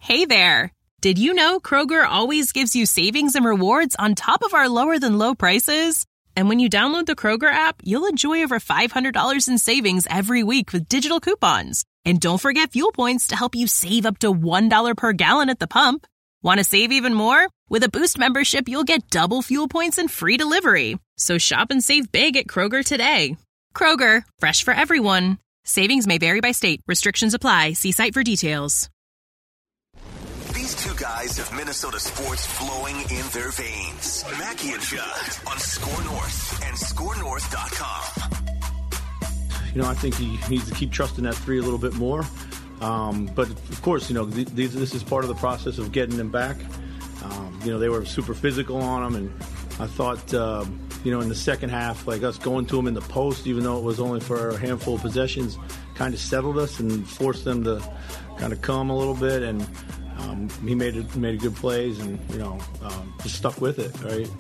Hey there! Did you know Kroger always gives you savings and rewards on top of our lower-than-low prices? And when you download the Kroger app, you'll enjoy over $500 in savings every week with digital coupons. And don't forget fuel points to help you save up to $1 per gallon at the pump. Want to save even more? With a Boost membership, you'll get double fuel points and free delivery. So shop and save big at Kroger today. Kroger, fresh for everyone. Savings may vary by state. Restrictions apply. See site for details. These two guys have Minnesota sports flowing in their veins. Mackey and Judd on Score North and ScoreNorth.com. I think he needs to keep trusting that three a little bit more. But, of course, this is part of the process of getting them back. They were super physical on him, and I thought, in the second half, like us going to him in the post, even though it was only for a handful of possessions, kind of settled us and forced them to kind of come a little bit, and he made good plays and, just stuck with it, right?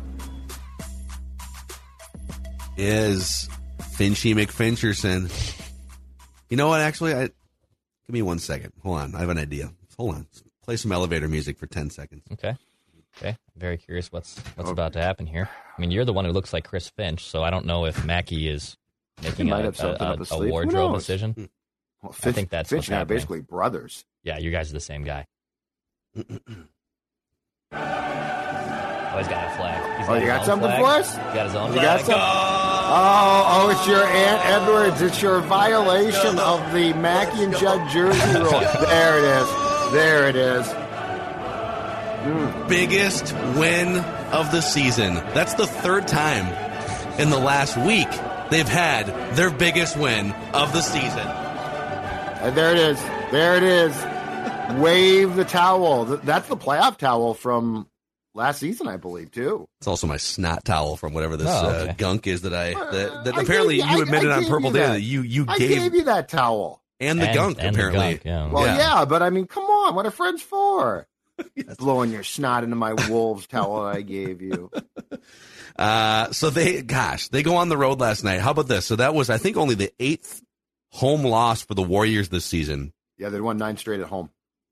Is Finchy McFincherson. You know what, actually? Give me 1 second. Hold on. I have an idea. Hold on. Play some elevator music for 10 seconds. Okay. I'm very curious what's about to happen here. I mean, you're the one who looks like Chris Finch, so I don't know if Mackey is making a wardrobe decision. Well, I think that's Finch and I are basically brothers. Yeah, you guys are the same guy. Oh, he's got a flag. You got something for us? He got his own you flag. Oh, it's your Aunt Edwards. It's your violation of the Mackey and Judd jersey rule. There it is. Biggest win of the season. That's the third time in the last week they've had their biggest win of the season. And there it is. Wave the towel. That's the playoff towel from last season, I believe, too. It's also my snot towel from whatever this gunk is that apparently you admitted on Purple Day that you gave you that towel. And the gunk, apparently. The gunk, Well, yeah, but I mean, come on. What are friends for? Yes. Blowing your snot into my Wolves towel I gave you. So they go on the road last night. How about this? So that was, I think, only the 8th home loss for the Warriors this season. Yeah, they won 9 straight at home.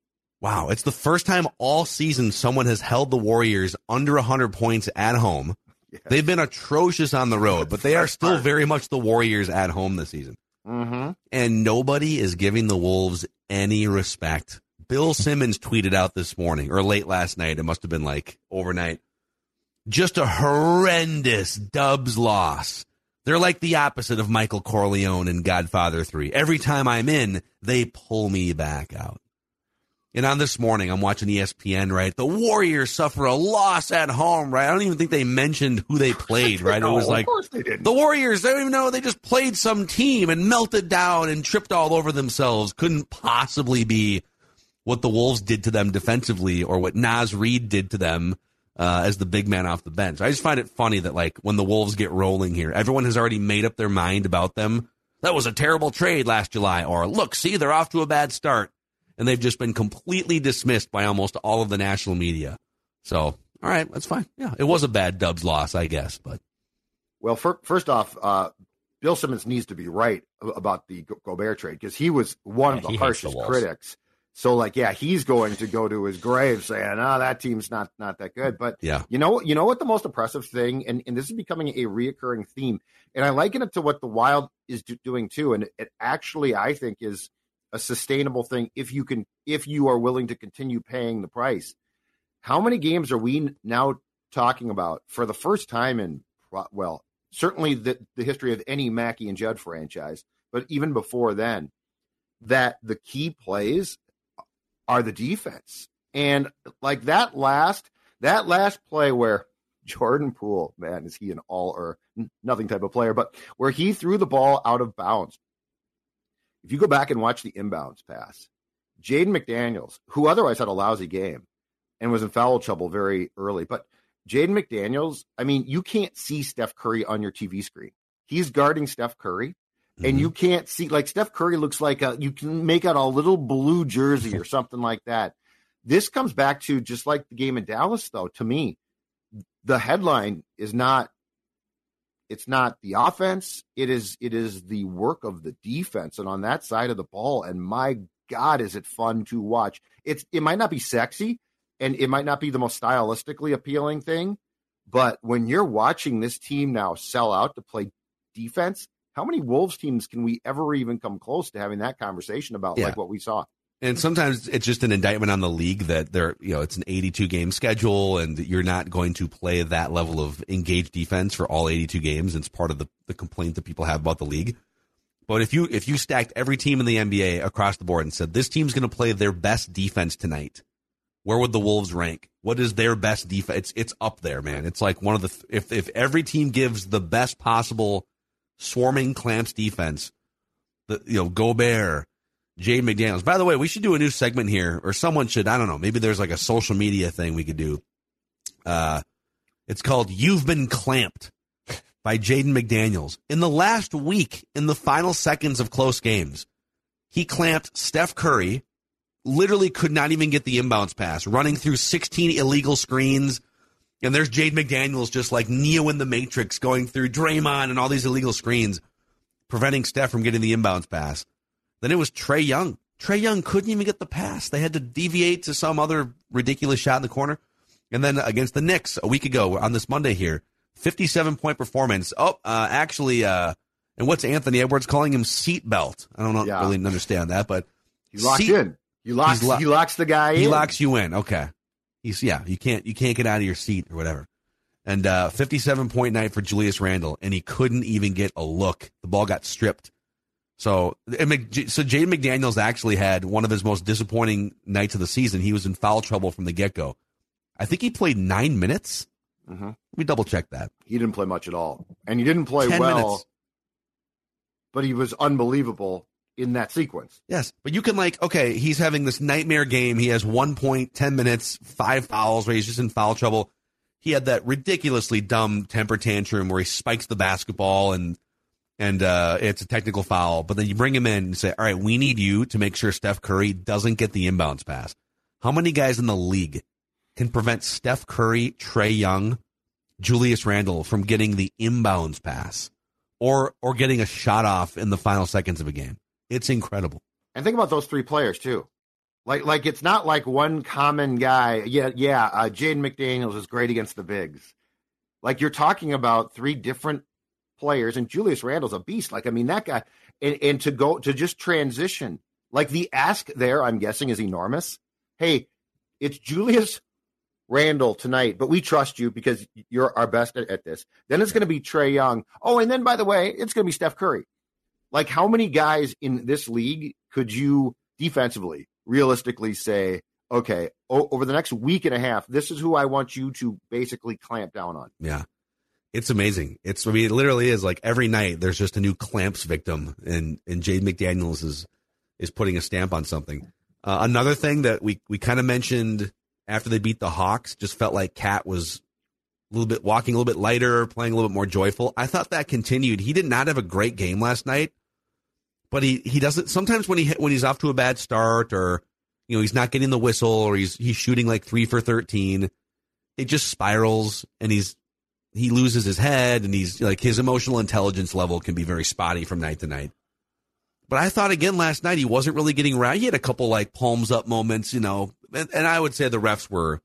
Wow, it's the first time all season someone has held the Warriors under 100 points at home. Yes. They've been atrocious on the road, but they are still very much the Warriors at home this season. Mm-hmm. And nobody is giving the Wolves any respect. Bill Simmons tweeted out this morning, or late last night, it must have been like overnight, just a horrendous Dubs loss. They're like the opposite of Michael Corleone in Godfather 3. Every time I'm in, they pull me back out. And on this morning, I'm watching ESPN, right? The Warriors suffer a loss at home, right? I don't even think they mentioned who they played, right? No, it was like, of course they didn't. The Warriors, they don't even know, they just played some team and melted down and tripped all over themselves. Couldn't possibly be what the Wolves did to them defensively or what Naz Reid did to them as the big man off the bench. I just find it funny that, like, when the Wolves get rolling here, everyone has already made up their mind about them. That was a terrible trade last July. Or, look, see, they're off to a bad start. And they've just been completely dismissed by almost all of the national media. So, all right, that's fine. Yeah, it was a bad Dubs loss, I guess. But well, first off, Bill Simmons needs to be right about the Gobert trade because he was one of the harshest critics. So, like, yeah, he's going to go to his grave saying, that team's not that good. But, yeah. you know what the most impressive thing, and this is becoming a reoccurring theme, and I liken it to what the Wild is doing too, and it actually, I think, is a sustainable thing if you are willing to continue paying the price. How many games are we now talking about for the first time in, well, certainly the history of any Mackey and Judd franchise, but even before then, that the key plays are the defense. And like that last play where Jordan Poole, man, is he an all or nothing type of player, but where he threw the ball out of bounds. If you go back and watch the inbounds pass, Jaden McDaniels, who otherwise had a lousy game and was in foul trouble very early, but Jaden McDaniels, I mean, you can't see Steph Curry on your TV screen. He's guarding Steph Curry, and you can't see, like, Steph Curry looks like you can make out a little blue jersey or something like that. This comes back to just like the game in Dallas, though, to me. The headline is not, it's not the offense. It is the work of the defense and on that side of the ball. And my God, is it fun to watch. It might not be sexy, and it might not be the most stylistically appealing thing, but when you're watching this team now sell out to play defense, how many Wolves teams can we ever even come close to having that conversation about like what we saw? And sometimes it's just an indictment on the league that it's an 82 game schedule and you're not going to play that level of engaged defense for all 82 games. It's part of the complaint that people have about the league. But if you stacked every team in the NBA across the board and said, this team's going to play their best defense tonight, where would the Wolves rank? What is their best defense? It's up there, man. It's like one of the, if every team gives the best possible swarming clamps defense, Gobert, Jaden McDaniels. By the way, we should do a new segment here, or someone should, I don't know, maybe there's like a social media thing we could do. It's called You've Been Clamped by Jaden McDaniels. In the last week, in the final seconds of close games, he clamped Steph Curry, literally could not even get the inbounds pass, running through 16 illegal screens. And there's Jaden McDaniels just like Neo in the Matrix going through Draymond and all these illegal screens, preventing Steph from getting the inbounds pass. Then it was Trae Young. Trae Young couldn't even get the pass. They had to deviate to some other ridiculous shot in the corner. And then against the Knicks a week ago on this Monday here, 57-point performance. And what's Anthony Edwards calling him? Seatbelt. I don't really understand that, but he locked in. He locks the guy in. He locks you in. Okay. You can't get out of your seat or whatever. And 57-point night for Julius Randle, and he couldn't even get a look. The ball got stripped. So Jaden McDaniels actually had one of his most disappointing nights of the season. He was in foul trouble from the get-go. I think he played 9 minutes. Mm-hmm. Let me double-check that. He didn't play much at all. And he didn't play 10 well, minutes. But he was unbelievable in that sequence. Yes, but you can he's having this nightmare game. He has 1 point, 10 minutes, 5 fouls where he's just in foul trouble. He had that ridiculously dumb temper tantrum where he spikes the basketball and it's a technical foul. But then you bring him in and say, all right, we need you to make sure Steph Curry doesn't get the inbounds pass. How many guys in the league can prevent Steph Curry, Trae Young, Julius Randle from getting the inbounds pass or getting a shot off in the final seconds of a game? It's incredible. And think about those three players, too. Like it's not like one common guy. Jaden McDaniels is great against the bigs. Like you're talking about three different players, and Julius Randle's a beast. That guy, and to just transition, like the ask there, I'm guessing, is enormous. Hey, it's Julius Randle tonight, but we trust you because you're our best at this. Then it's going to be Trae Young. Oh, and then by the way, it's going to be Steph Curry. Like how many guys in this league could you defensively realistically say, okay, over the next week and a half, this is who I want you to basically clamp down on? Yeah. It's amazing. It literally is like every night there's just a new clamps victim, and Jaden McDaniels is putting a stamp on something. Another thing that we kind of mentioned after they beat the Hawks, just felt like Cat was walking a little bit lighter, playing a little bit more joyful. I thought that continued. He did not have a great game last night, but he doesn't. Sometimes when he's off to a bad start, or he's not getting the whistle, or he's shooting like 3 for 13, it just spirals, and he loses his head, and he's like his emotional intelligence level can be very spotty from night to night. But I thought again last night he wasn't really getting around. He had a couple like palms up moments, and I would say the refs were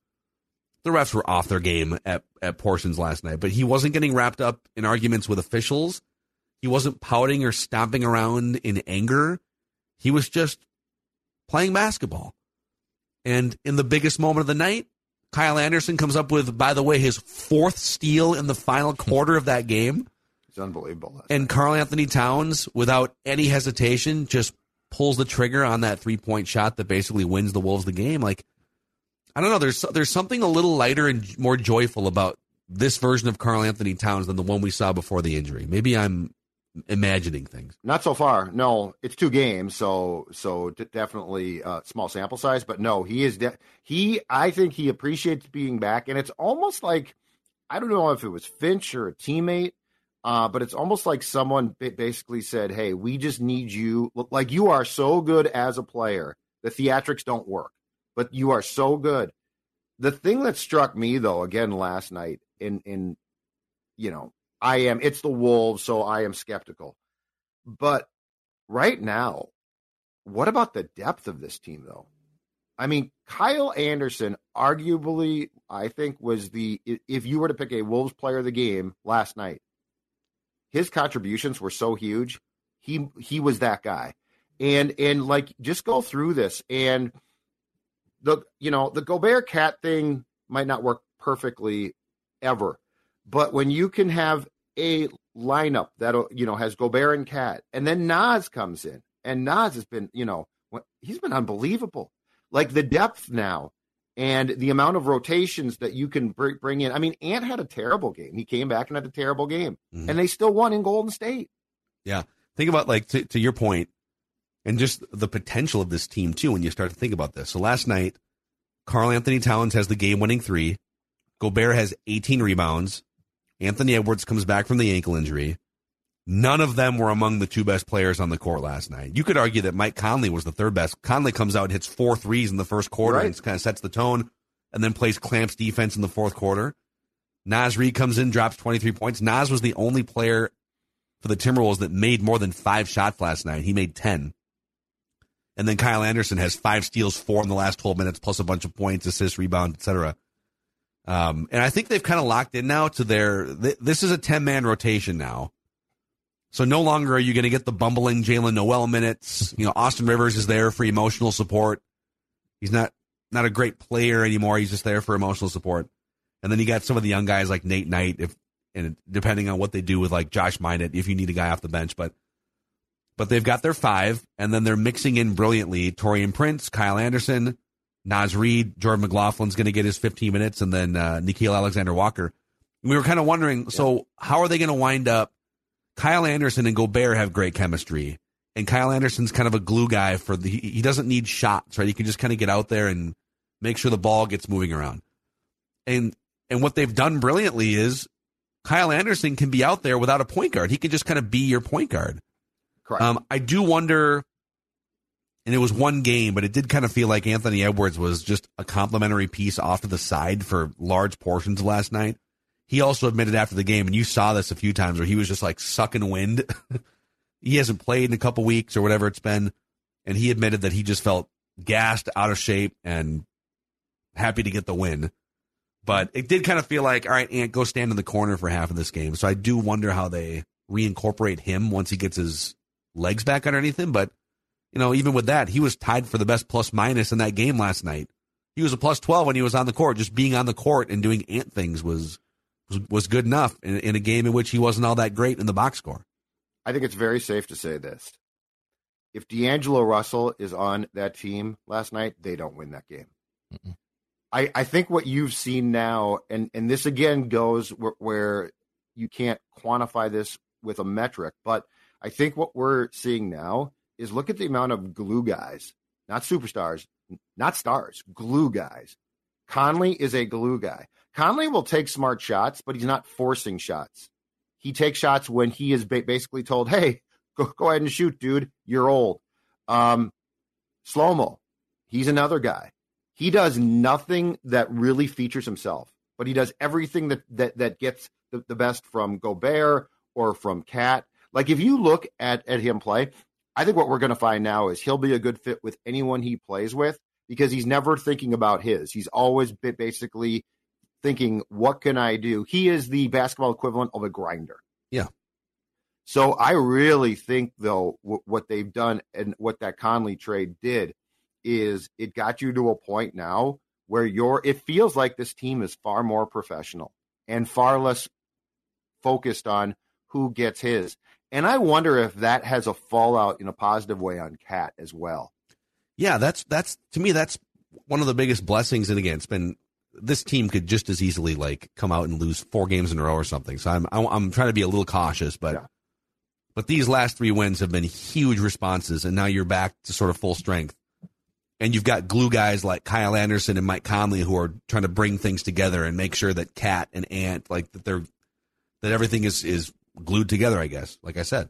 off their game at portions last night. But he wasn't getting wrapped up in arguments with officials. He wasn't pouting or stomping around in anger. He was just playing basketball. And in the biggest moment of the night, Kyle Anderson comes up with, by the way, his 4th steal in the final quarter of that game. It's unbelievable. And Karl Anthony Towns, without any hesitation, just pulls the trigger on that 3-point shot that basically wins the Wolves the game. Like, I don't know. There's something a little lighter and more joyful about this version of Karl Anthony Towns than the one we saw before the injury. Maybe I'm imagining things. Not so far. No, it's 2 games, so definitely small sample size. But no, he is. I think he appreciates being back, and it's almost like, I don't know if it was Finch or a teammate, but it's almost like someone basically said, "Hey, we just need you. Like you are so good as a player. The theatrics don't work, but you are so good." The thing that struck me though, again last night, it's the Wolves, so I am skeptical. But right now, what about the depth of this team, though? I mean, Kyle Anderson, arguably, I think, was if you were to pick a Wolves player of the game last night, his contributions were so huge. He was that guy. And like, just go through this. And the Gobert Cat thing might not work perfectly ever. But when you can have a lineup that, has Gobert and Cat, and then Naz comes in, and Naz has been, he's been unbelievable. Like the depth now and the amount of rotations that you can bring in. I mean, Ant had a terrible game. He came back and had a terrible game, and they still won in Golden State. Yeah. Think about, like, to your point, and just the potential of this team, too, when you start to think about this. So last night, Karl Anthony Towns has the game-winning 3. Gobert has 18 rebounds. Anthony Edwards comes back from the ankle injury. None of them were among the 2 best players on the court last night. You could argue that Mike Conley was the 3rd best. Conley comes out and hits 4 threes in the first quarter and kind of sets the tone, and then plays clamps defense in the 4th quarter. Naz Reid comes in, drops 23 points. Naz was the only player for the Timberwolves that made more than 5 shots last night. He made 10. And then Kyle Anderson has 5 steals, 4 in the last 12 minutes, plus a bunch of points, assists, rebounds, etc. And I think they've kind of locked in now to this is a 10-man rotation now. So no longer are you going to get the bumbling Jalen Noel minutes. Austin Rivers is there for emotional support. He's not a great player anymore. He's just there for emotional support. And then you got some of the young guys like Nate Knight, and depending on what they do with like Josh Minott, if you need a guy off the bench. But they've got their 5, and then they're mixing in brilliantly Taurean Prince, Kyle Anderson, Naz Reid, Jordan McLaughlin's going to get his 15 minutes, and then Nickeil Alexander-Walker. We were kind of wondering, so how are they going to wind up? Kyle Anderson and Gobert have great chemistry, and Kyle Anderson's kind of a glue guy he doesn't need shots, right? He can just kind of get out there and make sure the ball gets moving around. And what they've done brilliantly is Kyle Anderson can be out there without a point guard. He can just kind of be your point guard. Correct. I do wonder, and it was one game, but it did kind of feel like Anthony Edwards was just a complimentary piece off to the side for large portions of last night. He also admitted after the game, and you saw this a few times, where he was just like sucking wind. He hasn't played in a couple weeks or whatever it's been, and he admitted that he just felt gassed, out of shape, and happy to get the win. But it did kind of feel like, all right, Ant, go stand in the corner for half of this game. So I do wonder how they reincorporate him once he gets his legs back underneath him. But, even with that, he was tied for the best plus-minus in that game last night. He was a plus 12 when he was on the court. Just being on the court and doing Ant things was good enough in a game in which he wasn't all that great in the box score. I think it's very safe to say this. If D'Angelo Russell is on that team last night, they don't win that game. Mm-mm. I think what you've seen now, and this again goes where you can't quantify this with a metric, but I think what we're seeing now is look at the amount of glue guys, not superstars, not stars, glue guys. Conley is a glue guy. Conley will take smart shots, but he's not forcing shots. He takes shots when he is basically told, hey, go ahead and shoot, dude. You're old. Slow-mo, he's another guy. He does nothing that really features himself, but he does everything that gets the best from Gobert or from Cat. Like, if you look at him play, I think what we're going to find now is he'll be a good fit with anyone he plays with, because he's never thinking about his. He's always basically thinking, what can I do? He is the basketball equivalent of a grinder. Yeah. So I really think, though, what they've done and what that Conley trade did is it got you to a point now where it feels like this team is far more professional and far less focused on who gets his. And I wonder if that has a fallout in a positive way on Cat as well. Yeah, that's to me, that's one of the biggest blessings. And again, it's been, this team could just as easily like come out and lose 4 games in a row or something. So I'm trying to be a little cautious, but these last 3 wins have been huge responses, and now you're back to sort of full strength. And you've got glue guys like Kyle Anderson and Mike Conley who are trying to bring things together and make sure that Cat and Ant, like that everything is glued together, I guess, like I said.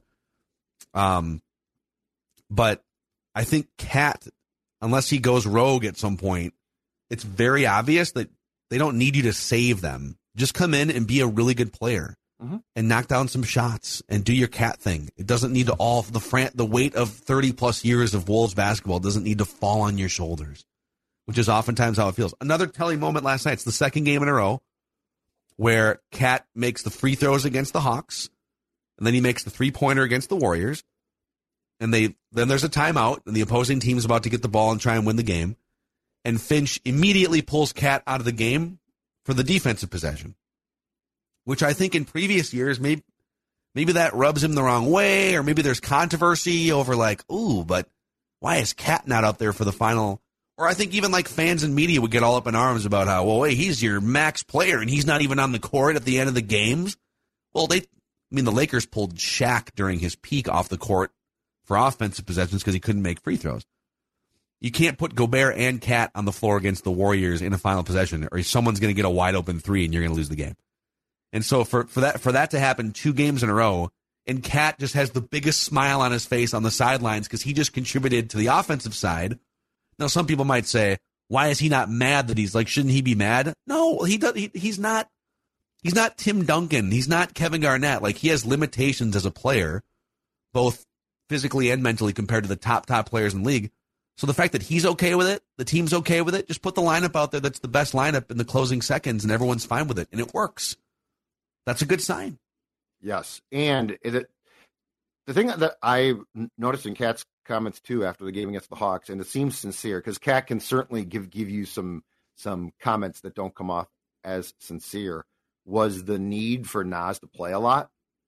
But I think Cat, unless he goes rogue at some point, it's very obvious that they don't need you to save them. Just come in and be a really good player. and knock down some shots and do your Cat thing. It doesn't need to the weight of 30-plus years of Wolves basketball doesn't need to fall on your shoulders, which is oftentimes how it feels. Another telling moment last night, it's the second game in a row where Cat makes the free throws against the Hawks, and then he makes the three-pointer against the Warriors, and then there's a timeout, and the opposing team's about to get the ball and try and win the game, and Finch immediately pulls Cat out of the game for the defensive possession, which I think in previous years, maybe that rubs him the wrong way, or maybe there's controversy over but why is Cat not out there for the final? Or I think even fans and media would get all up in arms about how, well, wait, he's your max player and he's not even on the court at the end of the games. Well, the Lakers pulled Shaq during his peak off the court for offensive possessions because he couldn't make free throws. You can't put Gobert and Cat on the floor against the Warriors in a final possession, or someone's going to get a wide open three and you're going to lose the game. And so for that to happen 2 games in a row, and Cat just has the biggest smile on his face on the sidelines because he just contributed to the offensive side. Now, some people might say, why is he not mad that shouldn't he be mad? No, he's not. He's not Tim Duncan. He's not Kevin Garnett. He has limitations as a player, both physically and mentally compared to the top players in the league. So the fact that he's okay with it, the team's okay with it, just put the lineup out there that's the best lineup in the closing seconds and everyone's fine with it, and it works. That's a good sign. Yes, and the thing that I noticed in Cat's comments too after the game against the Hawks, and it seems sincere because Cat can certainly give you some comments that don't come off as sincere, was the need for Naz to play a lot.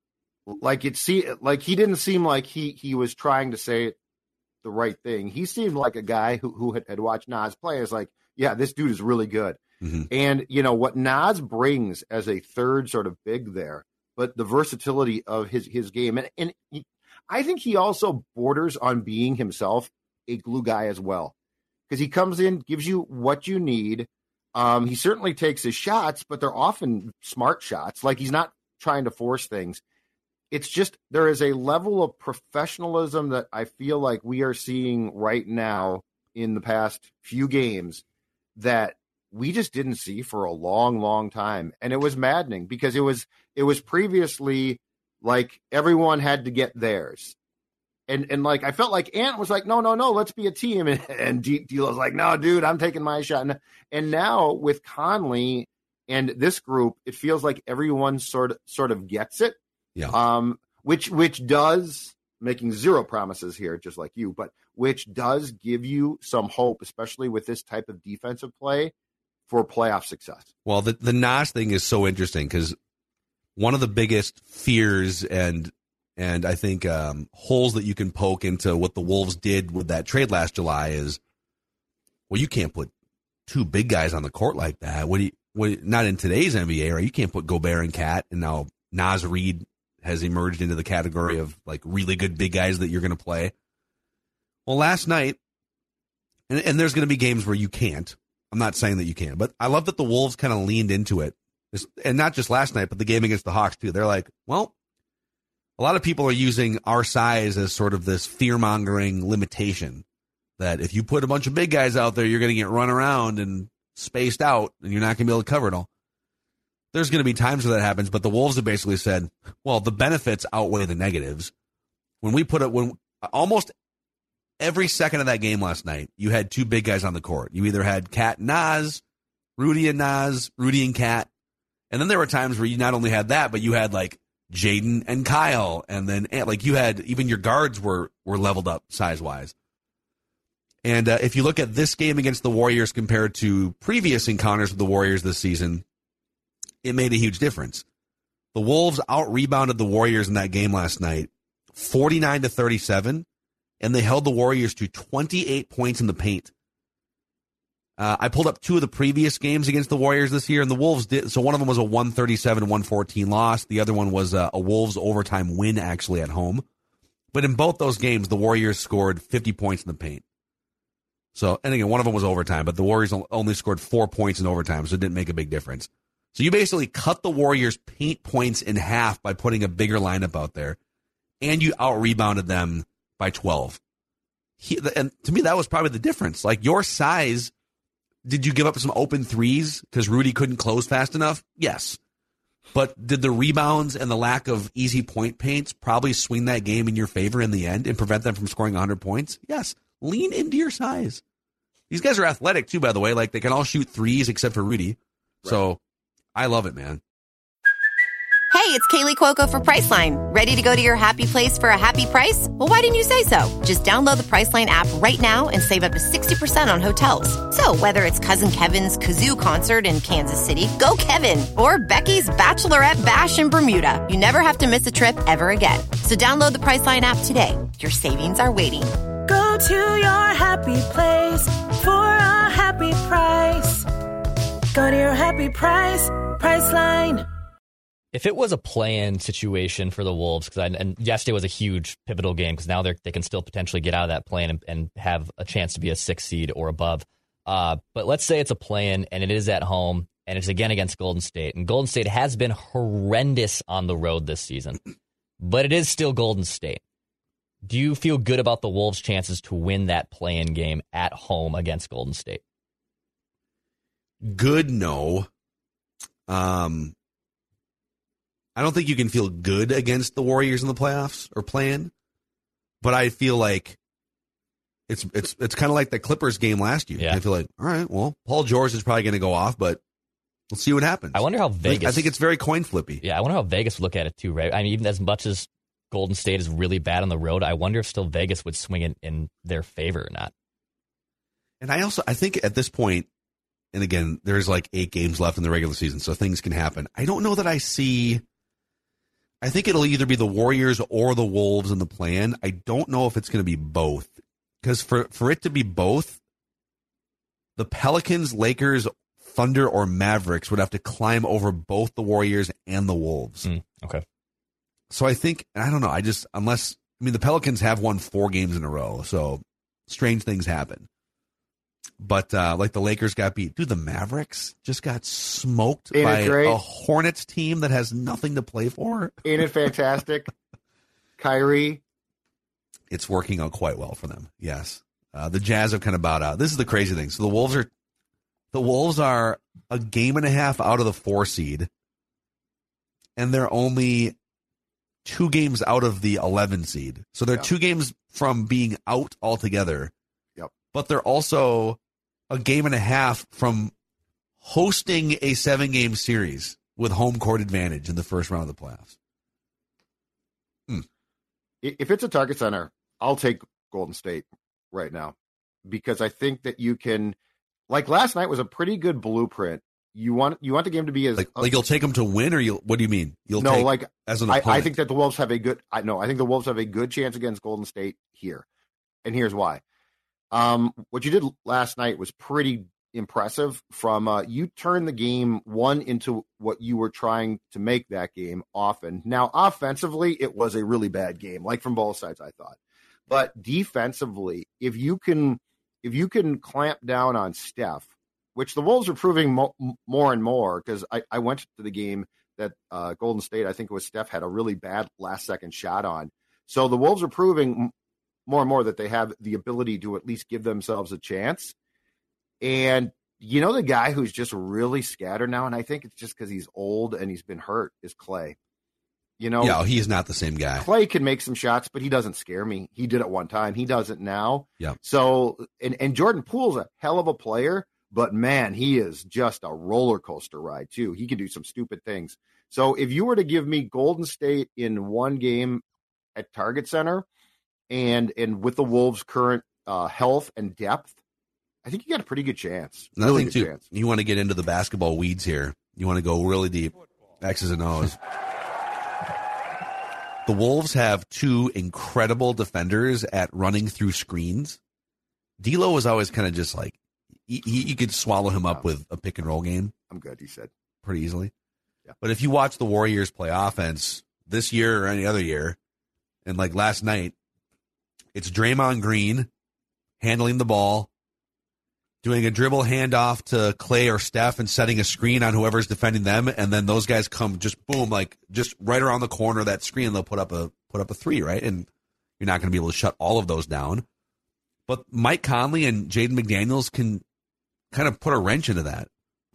He didn't seem like he was trying to say the right thing. He seemed like a guy who had watched Naz play is yeah, this dude is really good. Mm-hmm. And what Naz brings as a third sort of big there, but the versatility of his game, and I think he also borders on being himself a glue guy as well, because he comes in, gives you what you need. He certainly takes his shots, but they're often smart shots. He's not trying to force things. It's just there is a level of professionalism that I feel like we are seeing right now in the past few games that we just didn't see for a long, long time. And it was maddening because it was previously everyone had to get theirs. And I felt like Ant was no, let's be a team. And D'Lo's no, dude, I'm taking my shot. And now with Conley and this group, it feels like everyone sort of gets it. Yeah. Which does, making zero promises here, just like you, but which does give you some hope, especially with this type of defensive play for playoff success. Well, the Naz thing is so interesting because one of the biggest fears and I think holes that you can poke into what the Wolves did with that trade last July is, well, you can't put 2 big guys on the court like that. Not in today's NBA, right? You can't put Gobert and Cat, and now Naz Reid has emerged into the category of really good big guys that you're going to play. Well, last night, and there's going to be games where you can't. I'm not saying that you can, but I love that the Wolves kind of leaned into it. And not just last night, but the game against the Hawks too. They're well, a lot of people are using our size as sort of this fear-mongering limitation that if you put a bunch of big guys out there, you're going to get run around and spaced out, and you're not going to be able to cover it all. There's going to be times where that happens, but the Wolves have basically said, well, the benefits outweigh the negatives. When almost every second of that game last night, you had 2 big guys on the court. You either had Cat and Naz, Rudy and Naz, Rudy and Cat, and then there were times where you not only had that, but you had Jaden and Kyle, and then you had even your guards were leveled up size-wise. And if you look at this game against the Warriors compared to previous encounters with the Warriors this season, it made a huge difference. The Wolves out-rebounded the Warriors in that game last night, 49-37, and they held the Warriors to 28 points in the paint. I pulled up 2 of the previous games against the Warriors this year, and the Wolves did. So one of them was a 137-114 loss. The other one was a Wolves overtime win, actually, at home. But in both those games, the Warriors scored 50 points in the paint. So, and again, one of them was overtime, but the Warriors only scored 4 points in overtime, so it didn't make a big difference. So you basically cut the Warriors' paint points in half by putting a bigger lineup out there, and you out-rebounded them by 12. And to me, that was probably the difference. Your size, did you give up some open threes because Rudy couldn't close fast enough? Yes. But did the rebounds and the lack of easy point paints probably swing that game in your favor in the end and prevent them from scoring 100 points? Yes. Lean into your size. These guys are athletic, too, by the way. Like, they can all shoot threes except for Rudy. Right. So, I love it, man. Hey, it's Kaylee Cuoco for Priceline. Ready to go to your happy place for a happy price? Well, why didn't you say so? Just download the Priceline app right now and save up to 60% on hotels. So whether it's Cousin Kevin's Kazoo Concert in Kansas City, go Kevin, or Becky's Bachelorette Bash in Bermuda, you never have to miss a trip ever again. So download the Priceline app today. Your savings are waiting. Go to your happy place for a happy price. Go to your happy price, Priceline. If it was a play-in situation for the Wolves, and yesterday was a huge pivotal game because now they can still potentially get out of that play-in and have a chance to be a 6th seed or above. But let's say it's a play-in and it is at home and it's again against Golden State. And Golden State has been horrendous on the road this season, but it is still Golden State. Do you feel good about the Wolves' chances to win that play-in game at home against Golden State? Good, no. I don't think you can feel good against the Warriors in the playoffs or play-in, but I feel like it's kind of like the Clippers game last year. Yeah. I feel like, all right, well, Paul George is probably going to go off, but we'll see what happens. I wonder how Vegas... I think it's very coin flippy. Yeah, I wonder how Vegas would look at it too, right? I mean, even as much as Golden State is really bad on the road, I wonder if still Vegas would swing it in their favor or not. And I think at this point, and again, there's like 8 games left in the regular season, so things can happen. I don't know that I think it'll either be the Warriors or the Wolves in the play-in. I don't know if it's going to be both. Because for it to be both, the Pelicans, Lakers, Thunder, or Mavericks would have to climb over both the Warriors and the Wolves. Okay. So I think, I don't know, the Pelicans have won 4 games in a row, so strange things happen. But like the Lakers got beat. Dude, the Mavericks just got smoked by a Hornets team that has nothing to play for. Ain't it fantastic? Kyrie. It's working out quite well for them, yes. The Jazz have kind of bowed out. This is the crazy thing. So the Wolves are a game and a half out of the 4 seed, and they're only 2 games out of the 11 seed. So they're 2 games from being out altogether. Yep. But they're also a game and a half from hosting a 7-game series with home court advantage in the first round of the playoffs. If it's a Target Center, I'll take Golden State right now because I think that you can, like last night was a pretty good blueprint. You want the game to be as like you'll take them to win, or what do you mean? As an opponent. I think that the Wolves have a good. I think the Wolves have a good chance against Golden State here, and here's why. What you did last night was pretty impressive. You turned the game one into what you were trying to make that game often. Now, offensively, it was a really bad game, like from both sides, I thought. But defensively, if you can clamp down on Steph, which the Wolves are proving more and more, because I went to the game that Golden State, I think it was Steph, had a really bad last-second shot on. So the Wolves are proving more and more that they have the ability to at least give themselves a chance. And the guy who's just really scattered now, and I think it's just because he's old and he's been hurt, is Clay. Yeah, he's not the same guy. Clay can make some shots, but he doesn't scare me. He did it one time. He doesn't now. Yeah. So, and Jordan Poole's a hell of a player, but man, he is just a roller coaster ride too. He can do some stupid things. So if you were to give me Golden State in one game at Target Center, and with the Wolves' current health and depth, I think you got a pretty good chance. Really good chance. You want to get into the basketball weeds here. You want to go really deep. X's and O's. The Wolves have 2 incredible defenders at running through screens. D'Lo was always kind of just like, you could swallow him up with a pick and roll game. I'm good, he said. Pretty easily. Yeah. But if you watch the Warriors play offense this year or any other year, and like last night, it's Draymond Green handling the ball, doing a dribble handoff to Clay or Steph and setting a screen on whoever's defending them, and then those guys come just boom, like just right around the corner of that screen, they'll put up a 3, right? And you're not going to be able to shut all of those down. But Mike Conley and Jaden McDaniels can kind of put a wrench into that.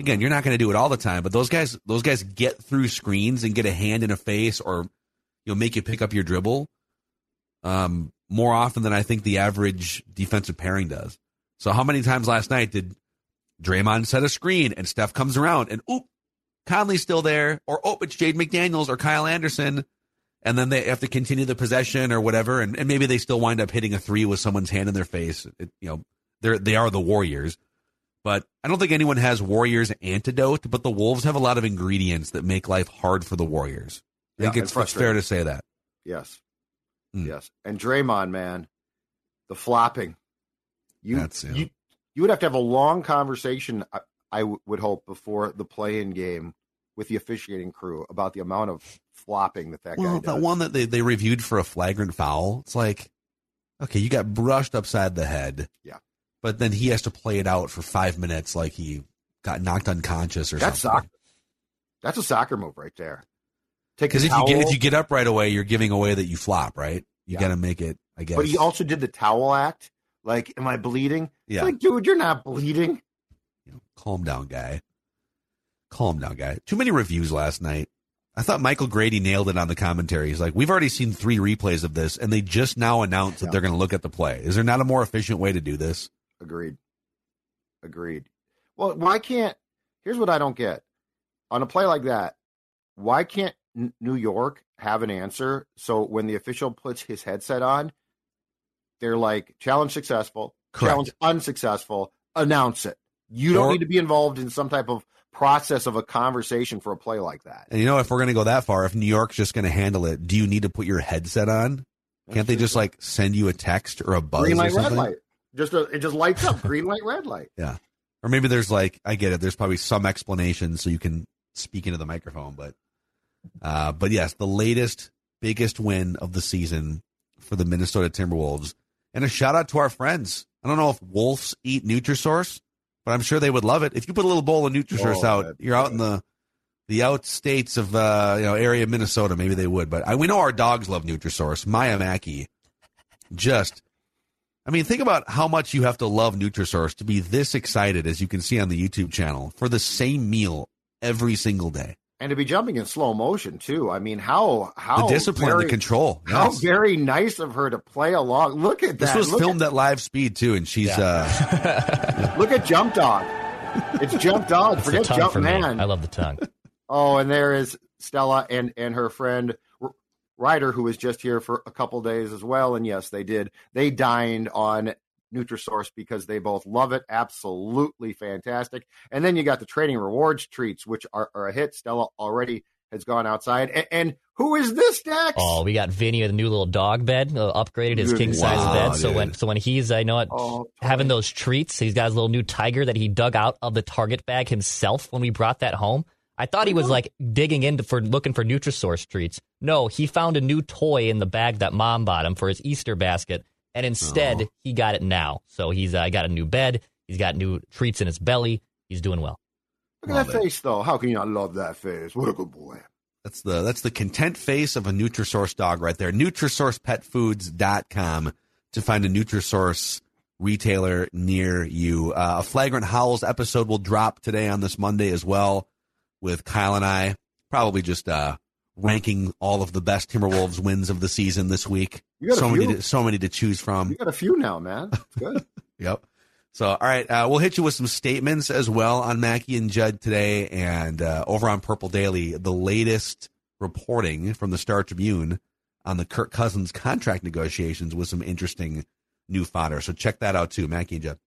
again, you're not going to do it all the time, but those guys get through screens and get a hand in a face or make you pick up your dribble more often than I think the average defensive pairing does. So how many times last night did Draymond set a screen and Steph comes around and Conley's still there, or it's Jaden McDaniels or Kyle Anderson, and then they have to continue the possession or whatever, and maybe they still wind up hitting a three with someone's hand in their face. They are the Warriors, but I don't think anyone has Warriors antidote. But the Wolves have a lot of ingredients that make life hard for the Warriors. I think it's fair to say that. Yes, yes. And Draymond, man, the flopping. You would have to have a long conversation, I would hope, before the play-in game with the officiating crew about the amount of flopping that guy does. That one that they reviewed for a flagrant foul, it's like, okay, you got brushed upside the head. Yeah. But then he has to play it out for 5 minutes like he got knocked unconscious or something. Soccer. That's a soccer move right there. Because if you get up right away, you're giving away that you flop, right? You got to make it, I guess. But he also did the towel act. Like, am I bleeding? Yeah. Like, dude, you're not bleeding. Calm down, guy. Calm down, guy. Too many reviews last night. I thought Michael Grady nailed it on the commentary. He's like, we've already seen 3 replays of this, and they just now announced that they're going to look at the play. Is there not a more efficient way to do this? Agreed. Well, why can't – here's what I don't get. On a play like that, why can't New York have an answer so when the official puts his headset on, they're like, challenge successful, Correct. Challenge unsuccessful, announce it. You don't need to be involved in some type of process of a conversation for a play like that. And if we're going to go that far, if New York's just going to handle it, do you need to put your headset on? Can't they just send you a text or a buzz green light, or something? red light. It just lights up. Green light, red light. Yeah. Or maybe there's I get it. There's probably some explanation so you can speak into the microphone. But yes, the latest, biggest win of the season for the Minnesota Timberwolves. And a shout out to our friends. I don't know if Wolves eat Nutrisource, but I'm sure they would love it. If you put a little bowl of Nutrisource out, you're out in the out states of area of Minnesota, maybe they would. But we know our dogs love Nutrisource. Maya Mackey, think about how much you have to love Nutrisource to be this excited, as you can see on the YouTube channel, for the same meal every single day. And to be jumping in slow motion, too. I mean, how the discipline, the control. Yes. How very nice of her to play along. Look at that. This was filmed at live speed, too, and she's... Look at Jump Dog. It's Jump Dog. Forget Jump Man. I love the tongue. Oh, and there is Stella and her friend Ryder, who was just here for a couple days as well. And yes, they did. They dined on Nutrisource because they both love it. Absolutely fantastic. And then you got the training rewards treats, which are a hit. Stella already has gone outside. And who is this, Dax? Oh, we got Vinny with a new little dog bed, upgraded his king size bed. So when he's having those treats, he's got his little new tiger that he dug out of the Target bag himself when we brought that home. I thought he was digging into looking for Nutrisource treats. No, he found a new toy in the bag that Mom bought him for his Easter basket. And instead, he got it now. So he's got a new bed. He's got new treats in his belly. He's doing well. Look at that face, though. How can you not love that face? What a good boy. That's the content face of a Nutrisource dog right there. NutrisourcePetFoods.com to find a Nutrisource retailer near you. A Flagrant Howls episode will drop today on this Monday as well with Kyle and I. Probably just ranking all of the best Timberwolves wins of the season this week. So many to choose from. You got a few now, man. Good. Yep. So, all right, we'll hit you with some statements as well on Mackey and Judd today, and over on Purple Daily, the latest reporting from the Star Tribune on the Kirk Cousins contract negotiations with some interesting new fodder. So check that out too, Mackey and Judd.